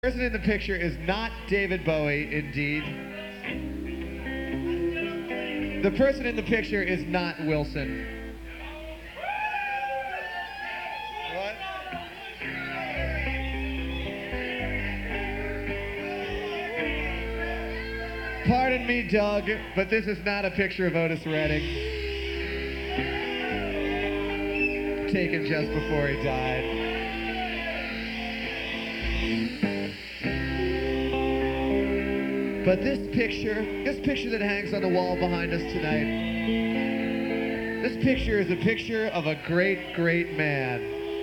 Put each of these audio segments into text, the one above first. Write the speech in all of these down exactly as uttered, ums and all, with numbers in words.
The person in the picture is not David Bowie, indeed. The person in the picture is not Wilson. What? Pardon me, Doug, but this is not a picture of Otis Redding. Taken just before he died. But this picture, this picture that hangs on the wall behind us tonight, this picture is a picture of a great, great man.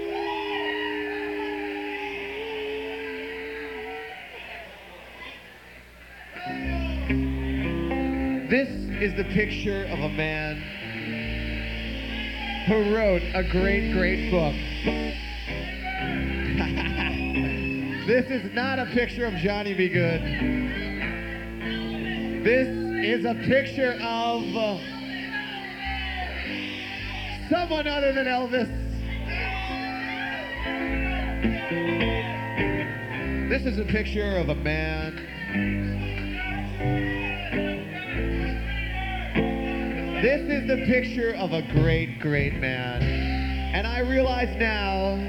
This is the picture of a man who wrote a great, great book. This is not a picture of Johnny B. Good. This is a picture of uh, someone other than Elvis. This is a picture of a man This is the picture of a great, great man. And I realize now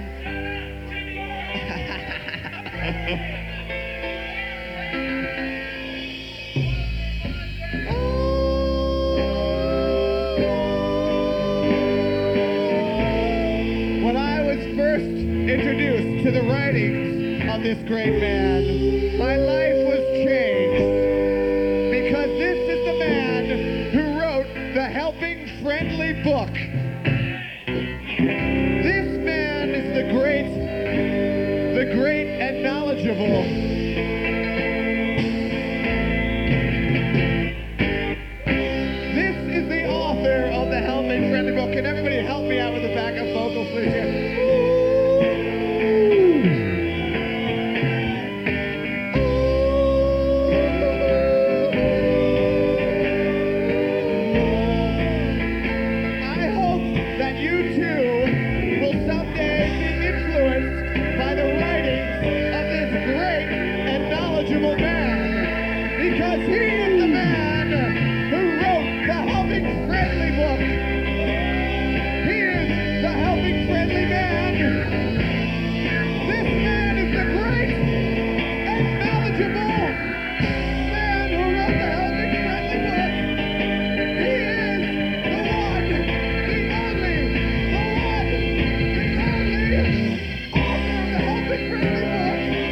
introduced to the writings of this great man, my life was changed because this is the man who wrote the Helping Friendly book. This man is the great, the great and knowledgeable This is the author of the Helping Friendly book. Can everybody help me out with the backup vocals, please? Because he is the man who wrote the Helping Friendly book. He is the Helping Friendly man. This man is the great and knowledgeable man who wrote the Helping Friendly book. He is the one, the only, the one, the only author of the Helping Friendly book.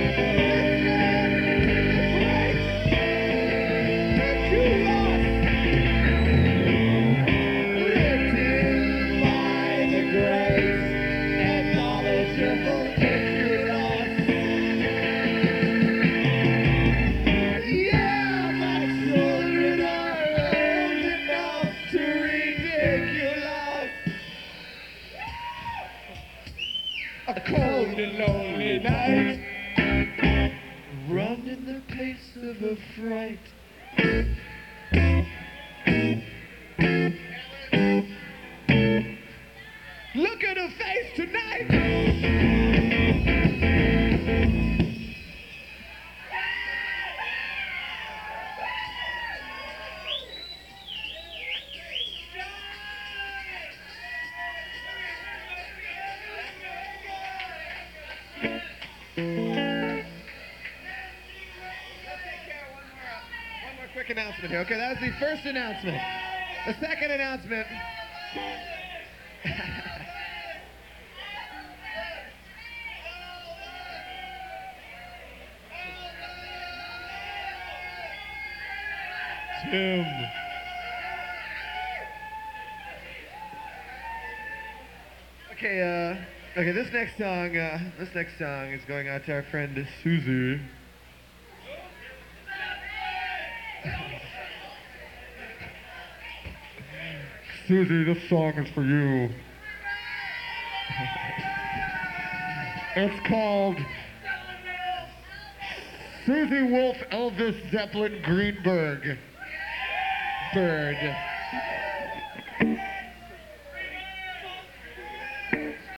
A cold and lonely night, run in the pace of a fright. Look at her face tonight. Quick announcement here. Okay, that was the first announcement. The second announcement. Tim. Okay, uh, okay, this next song, uh, this next song is going out to our friend Susie. Susie, this song is for you. It's called Susie Wolf Elvis Zeppelin Greenberg Bird.